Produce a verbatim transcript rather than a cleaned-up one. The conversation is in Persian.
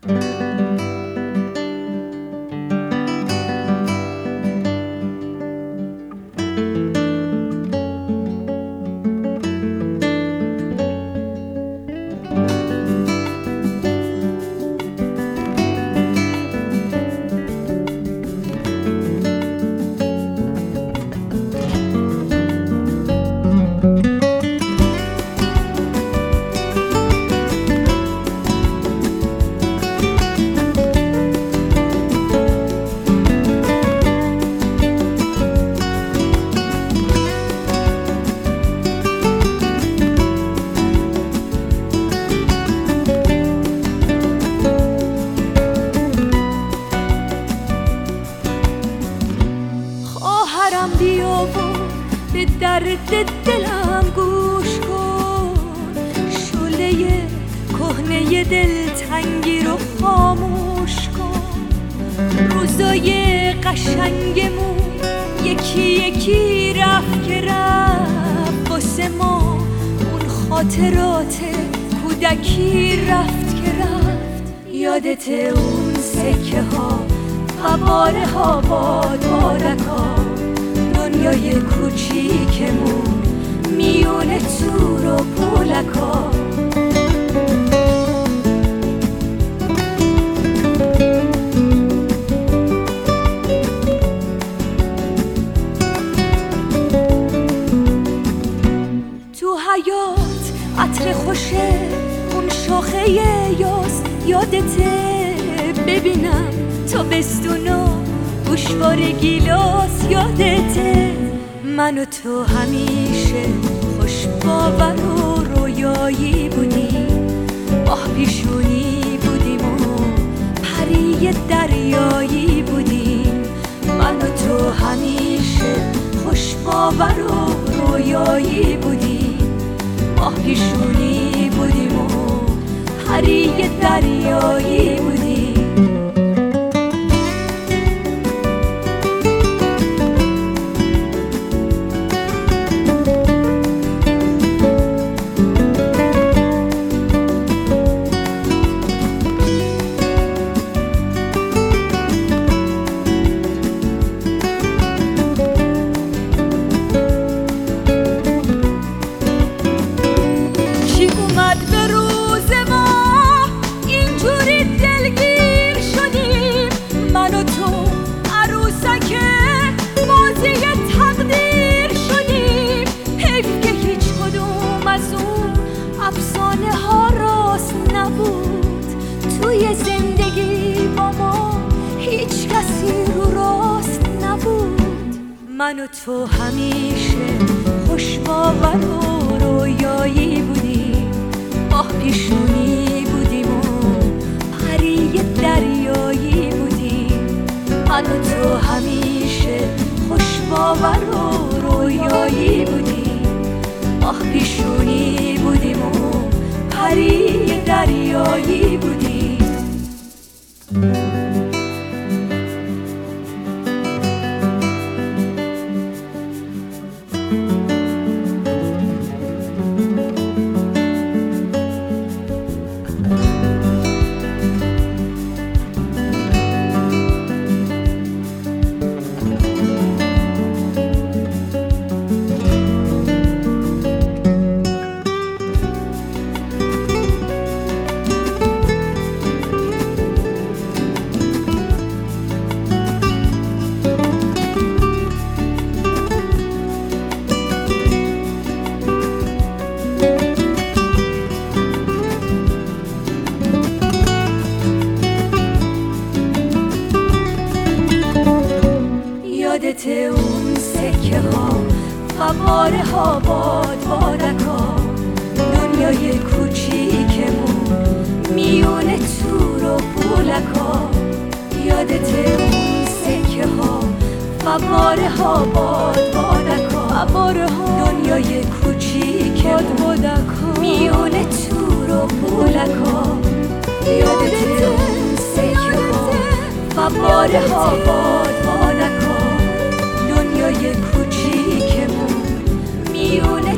بیا و به درد دلم گوش کن، شعله کهنه دلتنگی رو خاموش کن. روزای قشنگمون یکی یکی رفت که رفت، واسه ما اون خاطرات کودکی رفت که رفت. یادت اون سکه ها، فواره ها، باد بادکا، دنیای کوچیکمون میونه تور و پولکا. تو حیات عطر خوشه اون شاخه یاس، یادته ببینم تابستونا گوشوار گیلاس، یادته من و تو همیشه خوش باور و رویایی بودیم، ماه پیشونی بودیم و پری دریایی بودیم. من و تو همیشه خوش باور و رویایی بودیم، ماه پیشونی بودیم و پری دریایی بودیم. افسانه ها راست نبود توی زندگی، با ما هیچ کسی رو راست نبود. من و تو همیشه خوش باور و رویایی بودیم، ماه پیشونی بودیم و پری دریایی بودیم. من و تو همیشه خوش باور و رویایی بودیم، ماه پیشونی بودیم و پری دریایی بودیم. یادت اون سکه ها، فواره ها، باد بادکا، دنیای کوچیکمون میونه تور و پولکا. یادت اون سکه ها، فواره ها، باد بادکا، فواره ها، دنیای کوچیکمون بادکا، میونه تور و پولکا. یادت اون سکه ها، فواره ها، باد بادکا، دنیای کوچیکمون میونه